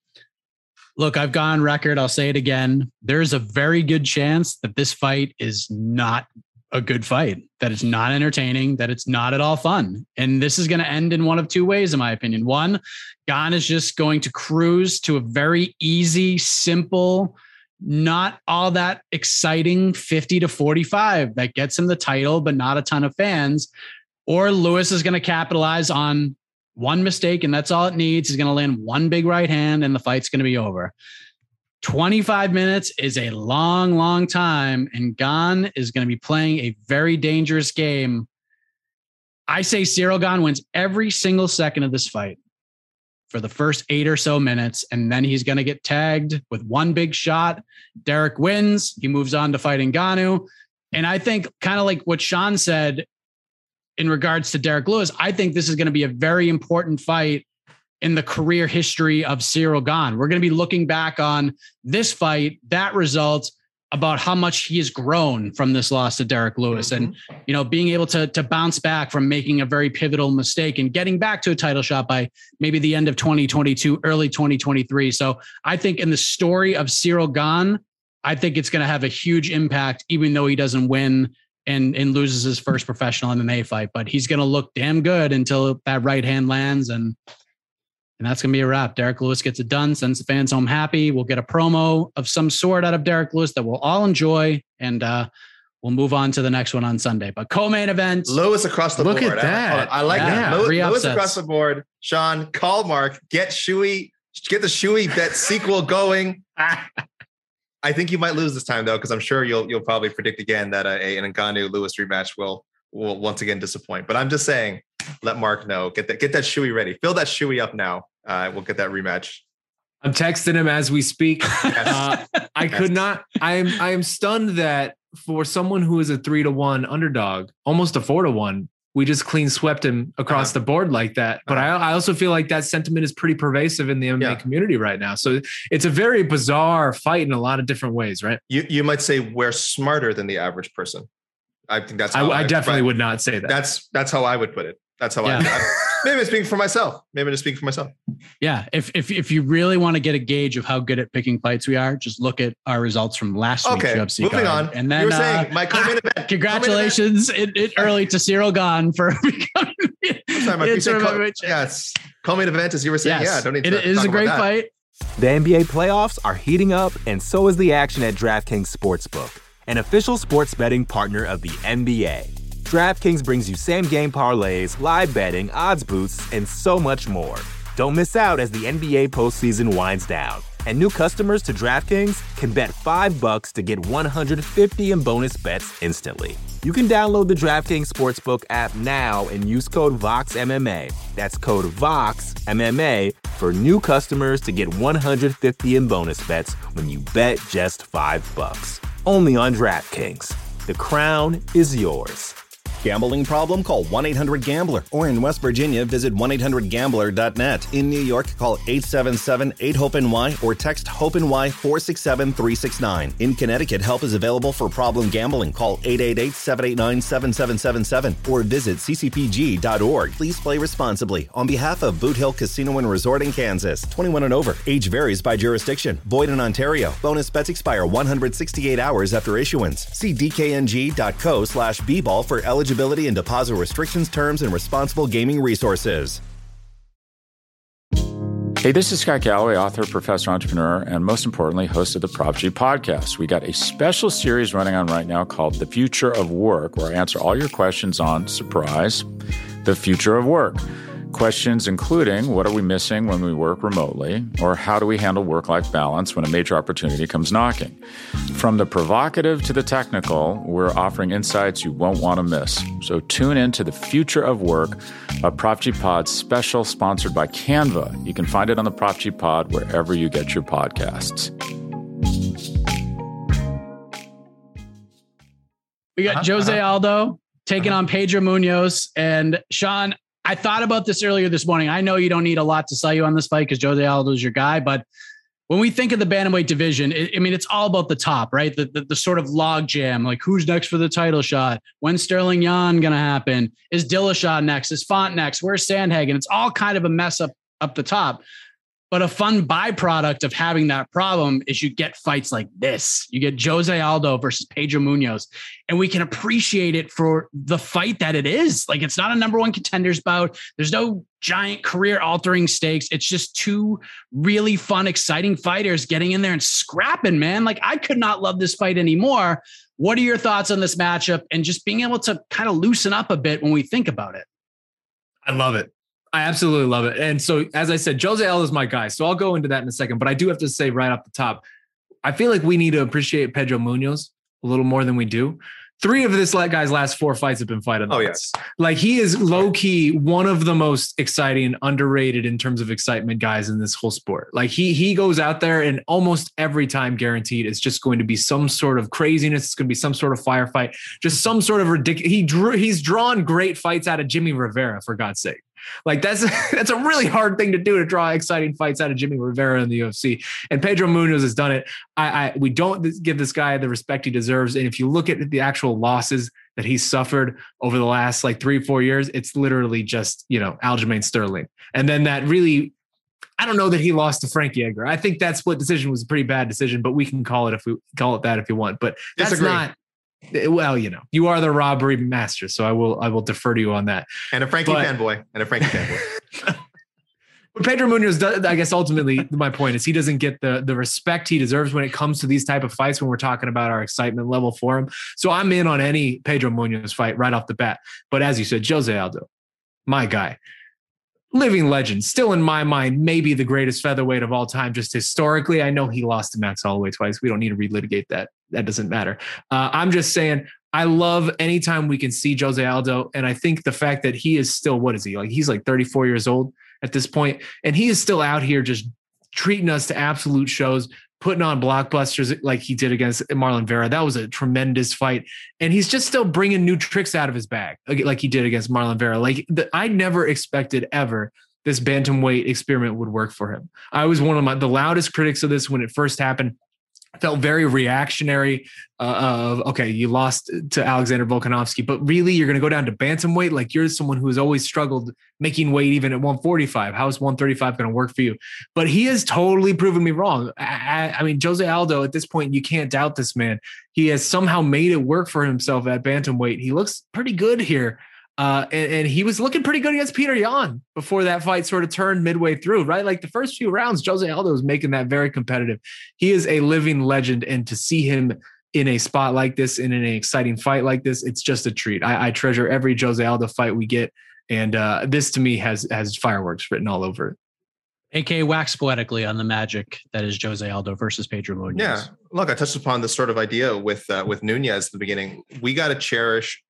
Look, I've gone record. I'll say it again. There's a very good chance that this fight is not a good fight, that it's not entertaining, that it's not at all fun, and this is going to end in one of two ways, in my opinion. One, Gane is just going to cruise to a very easy, simple, not all that exciting fifty to forty-five that gets him the title, but not a ton of fans. Or Lewis is going to capitalize on one mistake, and that's all it needs. He's going to land one big right hand, and the fight's going to be over. twenty-five minutes is a long, long time, and Gane is going to be playing a very dangerous game. I say Cyril Gane wins every single second of this fight. for the first eight or so minutes, and then he's going to get tagged with one big shot. Derek wins. He moves on to fight Ngannou. And I think kind of like what Sean said in regards to Derek Lewis, I think this is going to be a very important fight in the career history of Ciryl Gane. We're going to be looking back on this fight, that result, about how much he has grown from this loss to Derek Lewis, mm-hmm. and, you know, being able to, to bounce back from making a very pivotal mistake and getting back to a title shot by maybe the end of twenty twenty-two, early twenty twenty-three. So I think in the story of Ciryl Gane, I think it's going to have a huge impact, even though he doesn't win and, and loses his first professional M M A fight, but he's going to look damn good until that right hand lands. And, And that's going to be a wrap. Derek Lewis gets it done, sends the fans home happy. We'll get a promo of some sort out of Derek Lewis that we'll all enjoy. And uh, we'll move on to the next one on Sunday. But co-main event.
Lewis across the
Look
board.
Look at that.
I, I like
yeah,
that.
yeah.
Lewis, Lewis across the board. Sean, call Mark. Get Shuey. Get the Shuey bet sequel going. I think you might lose this time, though, because I'm sure you'll you'll probably predict again that a, an Ngannou Lewis rematch will will once again disappoint. But I'm just saying, let Mark know. Get that get that Shuey ready. Fill that Shuey up now. Uh, we'll get that rematch.
I'm texting him as we speak.
Yes.
Uh, I
Yes.
could not. I am. I am stunned that for someone who is a three to one underdog, almost a four to one, we just clean swept him across uh-huh. the board like that. But uh-huh. I, I also feel like that sentiment is pretty pervasive in the M M A yeah. community right now. So it's a very bizarre fight in a lot of different ways, right?
You you might say we're smarter than the average person. I think that's.
I,
how
I,
I
definitely
right.
would not say that.
That's that's how I would put it. That's how
yeah.
I. I maybe I'm speaking for myself. Maybe I'm just speaking for myself.
Yeah. If if if you really want to get a gauge of how good at picking fights we are, just look at our results from last week's
Okay,
U F C
moving
card.
on.
And then
you were
uh,
saying my co-main event.
Congratulations in, in early to Ciryl Gane for becoming.
I'm sorry, Mark, you said co- yes, co-main event, as you were saying.
Yes,
yeah, don't need
it
to
is
talk
a great
about that.
fight.
The N B A playoffs are heating up, and so is the action at DraftKings Sportsbook, an official sports betting partner of the N B A. DraftKings brings you same-game parlays, live betting, odds boosts, and so much more. Don't miss out as the N B A postseason winds down. And new customers to DraftKings can bet five bucks to get one hundred fifty in bonus bets instantly. You can download the DraftKings Sportsbook app now and use code VOXMMA. That's code VOXMMA for new customers to get one hundred fifty in bonus bets when you bet just five bucks. Only on DraftKings. The crown is yours.
Gambling problem? Call one eight hundred gambler. Or in West Virginia, visit one eight hundred gambler dot net. In New York, call eight seven seven eight hope N Y or text HOPE-NY four six seven three six nine. In Connecticut, help is available for problem gambling. Call eight eight eight seven eight nine seven seven seven seven or visit c c p g dot org. Please play responsibly. On behalf of Boot Hill Casino and Resort in Kansas, twenty-one and over. Age varies by jurisdiction. Void in Ontario. Bonus bets expire one hundred sixty-eight hours after issuance. See d k n g dot co slash b ball for eligibility and deposit restrictions, terms, and responsible gaming resources.
Hey, this is Scott Galloway, author, professor, entrepreneur, and most importantly, host of the Prop G podcast. We got a special series running on right now called The Future of Work, where I answer all your questions on, surprise, the future of work. Questions including, what are we missing when we work remotely? Or how do we handle work-life balance when a major opportunity comes knocking? From the provocative to the technical, we're offering insights you won't want to miss. So tune in to The Future of Work, a Prop G Pod special sponsored by Canva. You can find it on the Prop G Pod wherever you get your podcasts.
We got
Uh-huh,
Jose
uh-huh.
Aldo taking
Uh-huh.
on Pedro Munoz. And Sean, I thought about this earlier this morning. I know you don't need a lot to sell you on this fight because Jose Aldo is your guy, but when we think of the bantamweight division, it, I mean, it's all about the top, right? The, the, the sort of log jam, like who's next for the title shot? When's Sterling Yan going to happen? Is Dillashaw next? Is Font next? Where's Sandhagen? It's all kind of a mess up, up the top. But a fun byproduct of having that problem is you get fights like this. You get Jose Aldo versus Pedro Munoz, and we can appreciate it for the fight that it is. Like, it's not a number one contenders bout. There's no giant career altering stakes. It's just two really fun, exciting fighters getting in there and scrapping, man. Like, I could not love this fight anymore. What are your thoughts on this matchup and just being able to kind of loosen up a bit when we think about it?
I love it. I absolutely love it. And so, as I said, Jose Aldo is my guy. So I'll go into that in a second, but I do have to say right off the top, I feel like we need to appreciate Pedro Munoz a little more than we do. Three of this guy's last four fights have been fight of the
Oh,
month.
yes.
Like he is low key one of the most exciting, underrated in terms of excitement guys in this whole sport. Like he he goes out there and almost every time guaranteed it's just going to be some sort of craziness. It's going to be some sort of firefight, just some sort of ridiculous. He drew he's drawn great fights out of Jimmy Rivera, for God's sake. Like that's that's a really hard thing to do, to draw exciting fights out of Jimmy Rivera in the U F C. And Pedro Munoz has done it. I, I we don't give this guy the respect he deserves. And if you look at the actual losses that he's suffered over the last like three, four years, it's literally just, you know, Aljamain Sterling. And then that really, I don't know that he lost to Frankie Edgar. I think that split decision was a pretty bad decision, but we can call it if we call it that if you want. But that's
Disagree.
not. Well, you know, you are the robbery master, so I will I will defer to you on that.
And a Frankie
But-
fanboy. And a Frankie fanboy.
But Pedro Munoz, does, I guess ultimately my point is he doesn't get the, the respect he deserves when it comes to these type of fights when we're talking about our excitement level for him. So I'm in on any Pedro Munoz fight right off the bat. But as you said, Jose Aldo, my guy, living legend, still in my mind, maybe the greatest featherweight of all time. Just historically, I know he lost to Max Holloway twice. We don't need to relitigate that. That doesn't matter. Uh, I'm just saying, I love anytime we can see Jose Aldo. And I think the fact that he is still, what is he? Like he's like thirty-four years old at this point, and he is still out here just treating us to absolute shows, putting on blockbusters like he did against Marlon Vera. That was a tremendous fight. And he's just still bringing new tricks out of his bag, like he did against Marlon Vera. Like the, I never expected ever this bantamweight experiment would work for him. I was one of my, the loudest critics of this when it first happened. Felt very reactionary uh, of, okay, you lost to Alexander Volkanovski, but really you're going to go down to bantamweight? Like you're someone who has always struggled making weight even at one forty-five. How is one thirty-five going to work for you? But he has totally proven me wrong. I, I mean, Jose Aldo, at this point, you can't doubt this man. He has somehow made it work for himself at bantamweight. He looks pretty good here. Uh, and, and he was looking pretty good against Peter Yan before that fight sort of turned midway through, right? Like the first few rounds, Jose Aldo was making that very competitive. He is a living legend. And to see him in a spot like this and in an exciting fight like this, it's just a treat. I, I treasure every Jose Aldo fight we get. And uh, this to me has, has fireworks written all over it.
A K wax poetically on the magic that is Jose Aldo versus Pedro Munoz.
Yeah. Look, I touched upon this sort of idea with, uh, with Nunez at the beginning. We got to cherish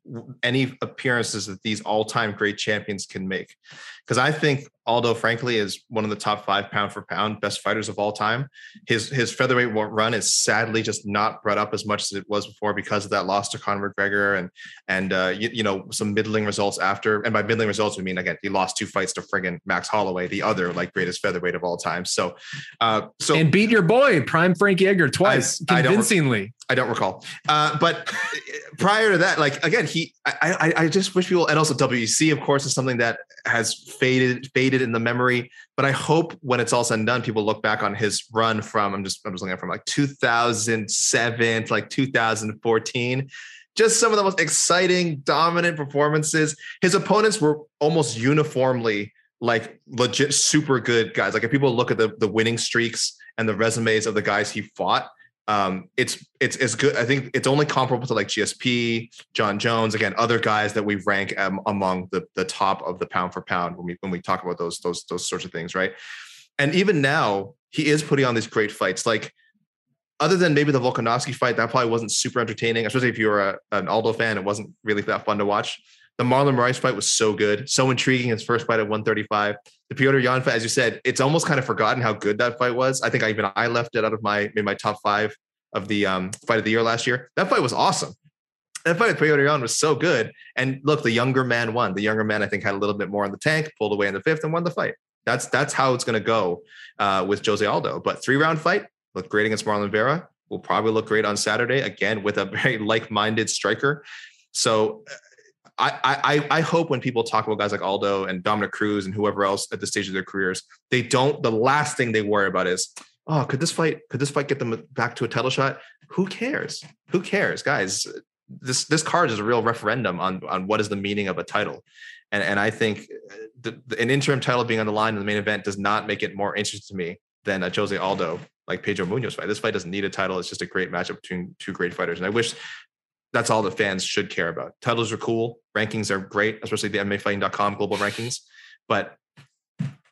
any appearances that these all-time great champions can make. Because I think Aldo, frankly, is one of the top five pound for pound best fighters of all time. His his featherweight run is sadly just not brought up as much as it was before because of that loss to Conor McGregor and and uh, you, you know some middling results after. And by middling results, we mean again he lost two fights to friggin' Max Holloway, the other like greatest featherweight of all time. So uh, so
and beat your boy Prime Frankie Edgar twice I, convincingly.
I don't, I don't recall, uh, but prior to that, like again, he I, I I just wish people, and also W E C, of course, is something that has faded faded in the memory. But I hope when it's all said and done, people look back on his run from I'm just I'm just looking at from like two thousand seven to like two thousand fourteen. Just some of the most exciting, dominant performances. His opponents were almost uniformly like legit super good guys. Like if people look at the the winning streaks and the resumes of the guys he fought, um, it's it's it's good. I think it's only comparable to like G S P, John Jones, again, other guys that we rank um, among the the top of the pound for pound when we when we talk about those those those sorts of things, right? And even now, he is putting on these great fights. Like other than maybe the Volkanovski fight, that probably wasn't super entertaining, especially if you were a, an Aldo fan. It wasn't really that fun to watch. The Marlon Moraes fight was so good, so intriguing. His first fight at one thirty-five. The Petr Yan fight, as you said, it's almost kind of forgotten how good that fight was. I think I, even I left it out of my in my top five of the um, fight of the year last year. That fight was awesome. That fight with Petr Yan was so good. And look, the younger man won. The younger man, I think, had a little bit more in the tank, pulled away in the fifth, and won the fight. That's that's how it's going to go uh, with Jose Aldo. But three round fight looked great against Marlon Vera. Will probably look great on Saturday again with a very like-minded striker. So. I, I I hope when people talk about guys like Aldo and Dominic Cruz and whoever else at the stage of their careers, they don't, the last thing they worry about is, oh, could this fight, could this fight get them back to a title shot? Who cares? Who cares? Guys, this this card is a real referendum on, on what is the meaning of a title. And, and I think the, the, an interim title being on the line in the main event does not make it more interesting to me than a Jose Aldo, like Pedro Munoz fight. This fight doesn't need a title. It's just a great matchup between two great fighters. And I wish that's all the fans should care about. Titles are cool. Rankings are great, especially the M M A fighting dot com global rankings. But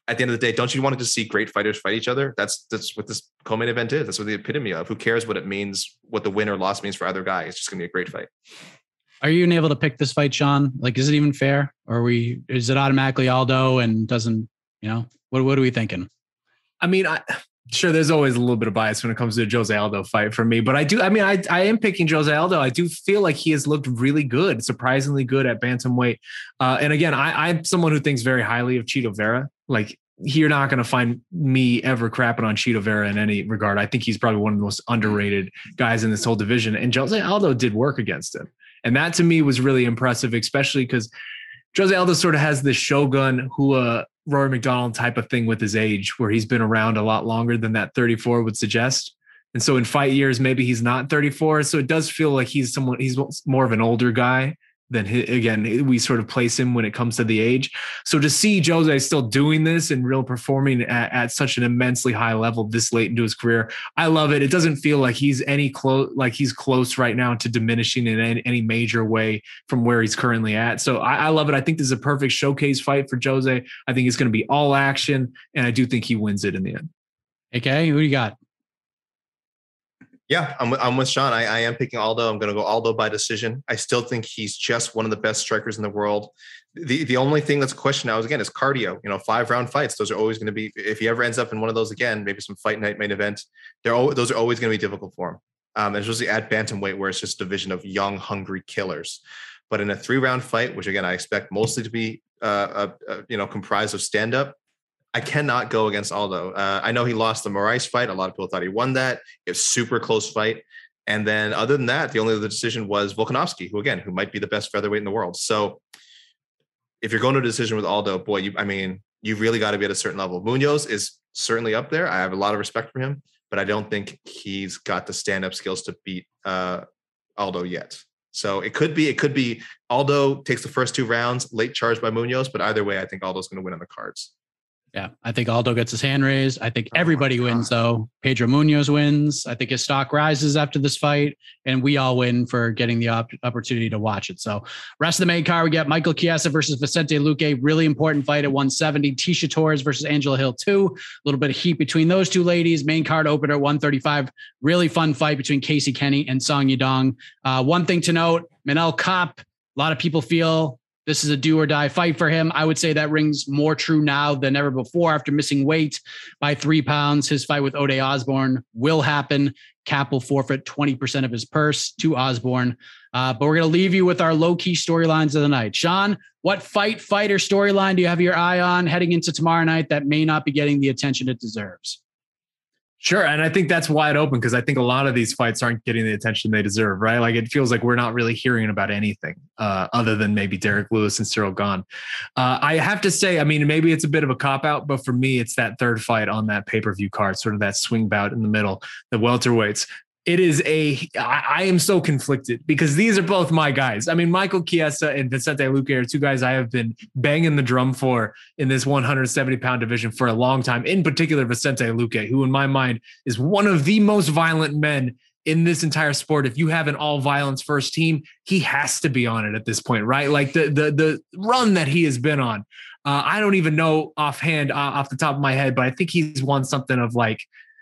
at the end of the day, don't you want to see great fighters fight each other? That's that's what this co-main event is. That's what the epitome of. Who cares what it means, what the win or loss means for either guy? It's just going to be a great fight.
Are you able to pick this fight, Sean? Like, is it even fair? Or are we, is it automatically Aldo and doesn't, you know, what, what are we thinking?
I mean, I, sure, there's always a little bit of bias when it comes to a Jose Aldo fight for me, but I do, I mean, I, I am picking Jose Aldo. I do feel like he has looked really good, surprisingly good at bantamweight. Uh, and again, I, I'm someone who thinks very highly of Chito Vera. Like, you're not going to find me ever crapping on Chito Vera in any regard. I think he's probably one of the most underrated guys in this whole division. And Jose Aldo did work against him. And that to me was really impressive, especially because Jose Aldo sort of has this Shogun who uh, Rory McDonald type of thing with his age, where he's been around a lot longer than that thirty-four would suggest. And so in fight years, maybe he's not thirty-four. So it does feel like he's someone, he's more of an older guy than he, again, we sort of place him when it comes to the age. So to see Jose still doing this and real performing at, at such an immensely high level this late into his career, I love it. It doesn't feel like he's any close, like he's close right now to diminishing in any, any major way from where he's currently at. So I, I love it. I think this is a perfect showcase fight for Jose. I think it's going to be all action, and I do think he wins it in the end.
Okay, who do you got?
Yeah, I'm, I'm with Sean. I, I am picking Aldo. I'm going to go Aldo by decision. I still think he's just one of the best strikers in the world. The the only thing that's a question now is, again, is cardio. You know, five round fights. Those are always going to be, if he ever ends up in one of those again, maybe some fight night main event, they're all, those are always going to be difficult for him. Um, and especially at bantamweight, where it's just a division of young, hungry killers. But in a three round fight, which again, I expect mostly to be, uh, uh, uh, you know, comprised of stand up, I cannot go against Aldo. Uh, I know he lost the Moraes fight. A lot of people thought he won that. It was a super close fight. And then other than that, the only other decision was Volkanovski, who again, who might be the best featherweight in the world. So if you're going to a decision with Aldo, boy, you, I mean, you've really got to be at a certain level. Munoz is certainly up there. I have a lot of respect for him, but I don't think he's got the stand-up skills to beat uh, Aldo yet. So it could be, it could be Aldo takes the first two rounds, late charge by Munoz, but either way, I think Aldo's going to win on the cards.
Yeah, I think Aldo gets his hand raised. I think everybody oh wins, though. Pedro Munoz wins. I think his stock rises after this fight, and we all win for getting the op- opportunity to watch it. So rest of the main card, we got Michael Chiesa versus Vicente Luque. Really important fight at one seventy. Tisha Torres versus Angela Hill, two. A little bit of heat between those two ladies. Main card opener at one thirty-five. Really fun fight between Casey Kenny and Song Yadong. Uh, one thing to note, Manel Kape, a lot of people feel this is a do or die fight for him. I would say that rings more true now than ever before after missing weight by three pounds. His fight with Ode Osborne will happen. Kape will forfeit twenty percent of his purse to Osborne. Uh, but we're going to leave you with our low-key storylines of the night. Sean, what fight, fight, or storyline do you have your eye on heading into tomorrow night that may not be getting the attention it deserves?
Sure. And I think that's wide open because I think a lot of these fights aren't getting the attention they deserve, right? Like it feels like we're not really hearing about anything uh, other than maybe Derek Lewis and Cyril Gane. Uh, I have to say, I mean, maybe it's a bit of a cop out, but for me, it's that third fight on that pay-per-view card, sort of that swing bout in the middle, the welterweights. It is a, I, I am so conflicted because these are both my guys. I mean, Michael Chiesa and Vicente Luque are two guys I have been banging the drum for in this one seventy pound division for a long time. In particular, Vicente Luque, who in my mind is one of the most violent men in this entire sport. If you have an all violence first team, he has to be on it at this point, right? Like the, the, the run that he has been on. Uh, I don't even know offhand uh, off the top of my head, but I think he's won something of like,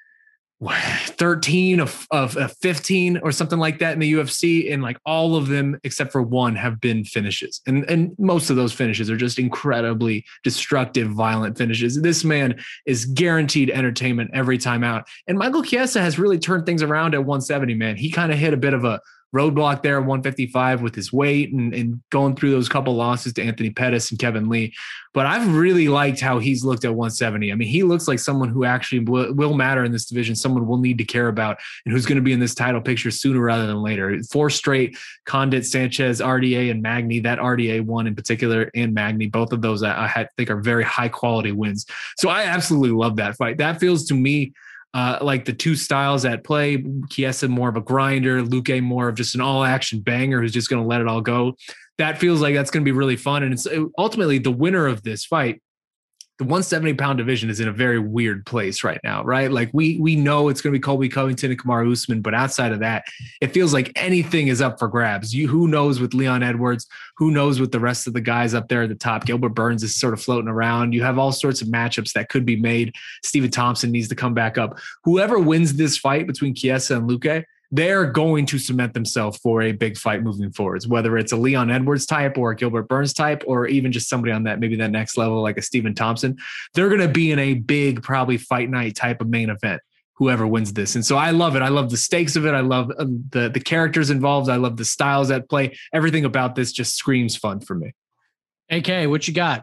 thirteen of, of, of fifteen or something like that in the U F C. And like all of them, except for one, have been finishes. And, and most of those finishes are just incredibly destructive, violent finishes. This man is guaranteed entertainment every time out. And Michael Chiesa has really turned things around at one seventy, man. He kind of hit a bit of a roadblock there at one fifty-five with his weight and, and going through those couple losses to Anthony Pettis and Kevin Lee. But I've really liked how he's looked at one seventy. I mean, he looks like someone who actually will, will matter in this division, someone we'll need to care about and who's going to be in this title picture sooner rather than later. Four straight Condit, Sanchez, R D A, and Magny. That R D A one in particular and Magny, both of those I, I think are very high quality wins. So I absolutely love that fight. That feels to me Uh, like the two styles at play. Chiesa more of a grinder, Luque more of just an all-action banger who's just going to let it all go. That feels like that's going to be really fun. And it's ultimately the winner of this fight the one seventy pound division is in a very weird place right now, right? Like we we know it's going to be Colby Covington and Kamaru Usman, but outside of that, it feels like anything is up for grabs. You who knows with Leon Edwards, who knows with the rest of the guys up there at the top. Gilbert Burns is sort of floating around. You have all sorts of matchups that could be made. Stephen Thompson needs to come back up. Whoever wins this fight between Chiesa and Luque, they're going to cement themselves for a big fight moving forwards, whether it's a Leon Edwards type or a Gilbert Burns type, or even just somebody on that, maybe that next level, like a Stephen Thompson. They're going to be in a big, probably fight night type of main event, whoever wins this. And so I love it. I love the stakes of it. I love the, the characters involved. I love the styles at play. Everything about this just screams fun for me.
A K, what you got?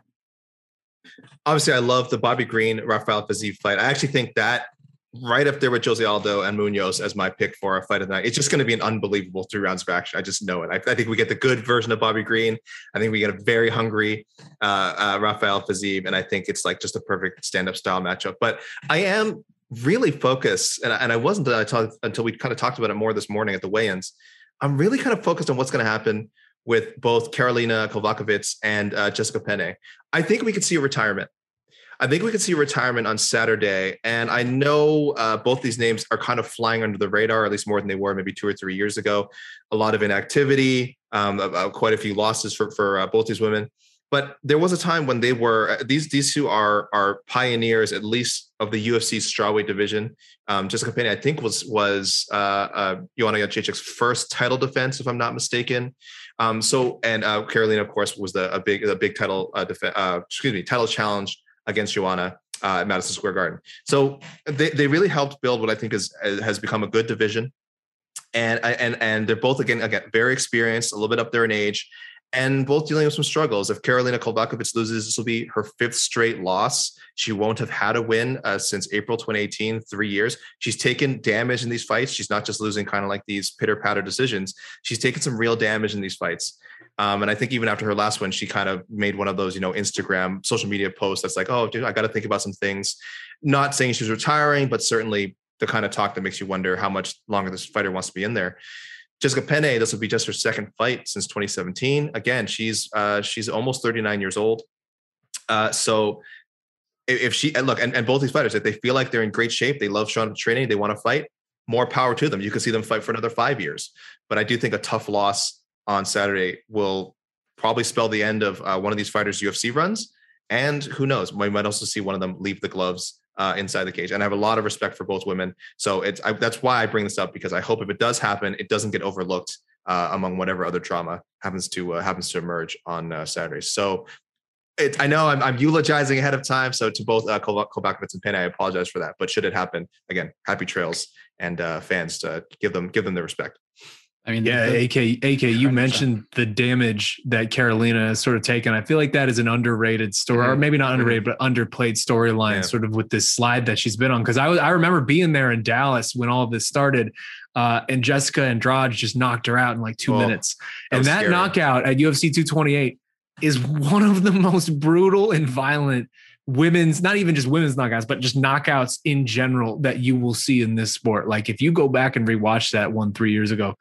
Obviously, I love the Bobby Green, Rafael Fiziev fight. I actually think that right up there with Jose Aldo and Munoz as my pick for a fight of the night. It's just going to be an unbelievable three rounds of action. I just know it. I, I think we get the good version of Bobby Green. I think we get a very hungry uh, uh, Rafael Fiziev, and I think it's like just a perfect stand-up style matchup. But I am really focused, and, and I wasn't until, until we kind of talked about it more this morning at the weigh-ins. I'm really kind of focused on what's going to happen with both Karolina Kowalkiewicz and uh, Jessica Penne. I think we could see a retirement. I think we could see retirement on Saturday. And I know uh, both these names are kind of flying under the radar, at least more than they were maybe two or three years ago. A lot of inactivity, um, uh, quite a few losses for, for uh, both these women. But there was a time when they were, these these two are are pioneers, at least of the U F C strawweight division. Um, Jessica Penne, I think, was was uh, uh, Joanna Jędrzejczyk's first title defense, if I'm not mistaken. Um, so, and uh, Karolina, of course, was the a big a big title uh, def- uh, excuse me title challenge against Joanna uh, at Madison Square Garden. So they, they really helped build what I think is has become a good division. And and and they're both, again, again very experienced, a little bit up there in age, and both dealing with some struggles. If Karolina Kowalkiewicz loses, this will be her fifth straight loss. She won't have had a win uh, since April twenty eighteen, three years. She's taken damage in these fights. She's not just losing kind of like these pitter-patter decisions. She's taken some real damage in these fights. Um, and I think even after her last one, she kind of made one of those, you know, Instagram, social media posts that's like, oh, dude, I got to think about some things. Not saying she's retiring, but certainly the kind of talk that makes you wonder how much longer this fighter wants to be in there. Jessica Penne, this will be just her second fight since twenty seventeen. Again, she's uh, she's almost thirty-nine years old. Uh, so if she, and look, and, and both these fighters, if they feel like they're in great shape, they love showing up training, they want to fight, more power to them. You can see them fight for another five years. But I do think a tough loss on Saturday will probably spell the end of uh, one of these fighters' U F C runs. And who knows, we might also see one of them leave the gloves uh, inside the cage. And I have a lot of respect for both women. So it's I, that's why I bring this up, because I hope if it does happen, it doesn't get overlooked uh, among whatever other trauma happens to uh, happens to emerge on uh, Saturday. So it, I know I'm, I'm eulogizing ahead of time. So to both uh, Kowalkiewicz and Penne, I apologize for that. But should it happen, again, happy trails, and uh, fans to give them give them their respect.
I mean,
yeah, the, A K, A K, you mentioned the damage that Karolina has sort of taken. I feel like that is an underrated story, mm-hmm. or maybe not underrated, mm-hmm. but underplayed storyline, yeah. sort of with this slide that she's been on. Because I I remember being there in Dallas when all of this started, uh, and Jessica Andrade just knocked her out in like two oh, minutes. That and that scary. knockout at U F C two twenty-eight is one of the most brutal and violent women's, not even just women's knockouts, but just knockouts in general that you will see in this sport. Like if you go back and rewatch that one three years ago,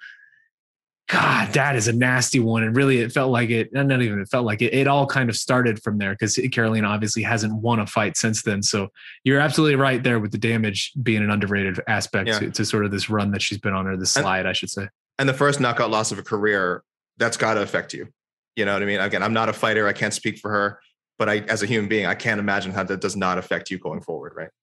God, that is a nasty one. And really, it felt like it, not even it felt like it, it all kind of started from there, because Karolina obviously hasn't won a fight since then. So you're absolutely right there with the damage being an underrated aspect yeah. to, to sort of this run that she's been on, or this slide, and, I should say.
And the first knockout loss of a career, that's got to affect you. You know what I mean? Again, I'm not a fighter. I can't speak for her, but I, as a human being, I can't imagine how that does not affect you going forward. Right.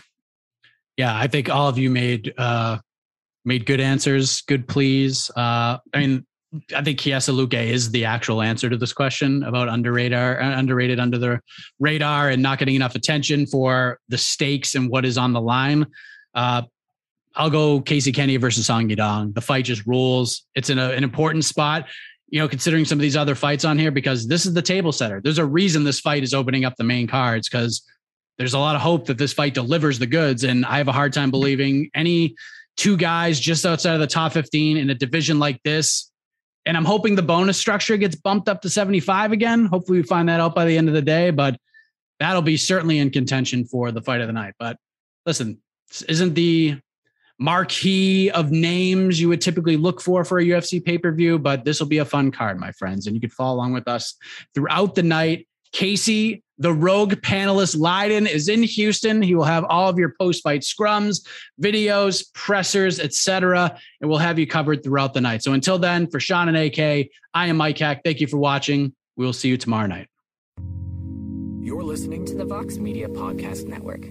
Yeah. I think all of you made, uh, Made good answers, good pleas. Uh, I mean, I think Chiesa Luque is the actual answer to this question about underrated, underrated, under the radar, and not getting enough attention for the stakes and what is on the line. Uh, I'll go Casey Kenny versus Song Yadong. The fight just rules. It's in a, an important spot, you know, considering some of these other fights on here, because this is the table setter. There's a reason this fight is opening up the main cards, because there's a lot of hope that this fight delivers the goods. And I have a hard time believing any two guys just outside of the top fifteen in a division like this. And I'm hoping the bonus structure gets bumped up to seventy-five again. Hopefully we find that out by the end of the day, but that'll be certainly in contention for the fight of the night. But listen, this isn't the marquee of names you would typically look for for a U F C pay-per-view, but this will be a fun card, my friends. And you can follow along with us throughout the night. Casey, The rogue panelist Leiden is in Houston. He will have all of your post-fight scrums, videos, pressers, et cetera, and we'll have you covered throughout the night. So until then, for Sean and A K, I am Mike Heck. Thank you for watching. We will see you tomorrow night.
You're listening to the Vox Media Podcast Network.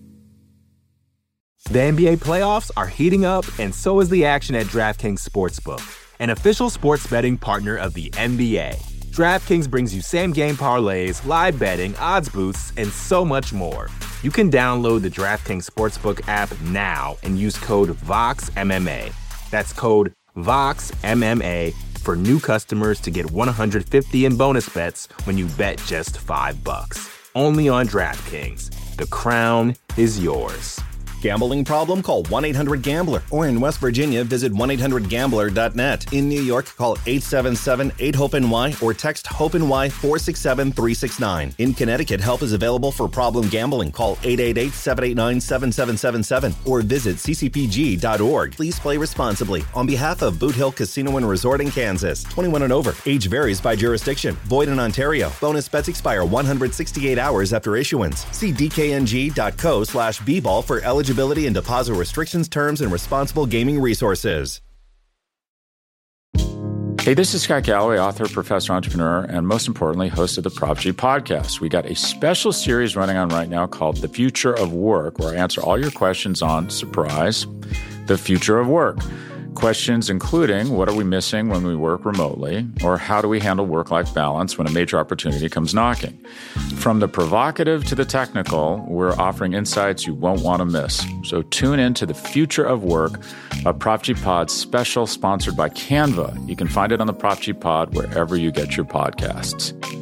The N B A playoffs are heating up, and so is the action at DraftKings Sportsbook, an official sports betting partner of the N B A. DraftKings brings you same-game parlays, live betting, odds boosts, and so much more. You can download the DraftKings Sportsbook app now and use code VOXMMA. That's code VOXMMA for new customers to get one hundred fifty in bonus bets when you bet just five bucks. Only on DraftKings. The crown is yours.
Gambling problem? Call one eight hundred gambler. Or in West Virginia, visit one eight hundred gambler dot net. In New York, call eight seven seven, eight, hope N Y or text HOPE-NY four six seven, three six nine. In Connecticut, help is available for problem gambling. Call eight eight eight, seven eight nine, seven seven seven seven or visit c c p g dot org. Please play responsibly. On behalf of Boot Hill Casino and Resort in Kansas, twenty-one and over. Age varies by jurisdiction. Void in Ontario. Bonus bets expire one hundred sixty-eight hours after issuance. See d k n g dot co slash b ball for eligibility and deposit restrictions, terms, and responsible gaming resources.
Hey, this is Scott Galloway, author, professor, entrepreneur, and most importantly, host of the Prop G podcast. We got a special series running on right now called The Future of Work, where I answer all your questions on, surprise, the future of work. Questions including, what are we missing when we work remotely? Or how do we handle work-life balance when a major opportunity comes knocking? From the provocative to the technical, we're offering insights you won't want to miss. So tune in to The Future of Work, a Prop G Pod special sponsored by Canva. You can find it on the Prop G Pod wherever you get your podcasts.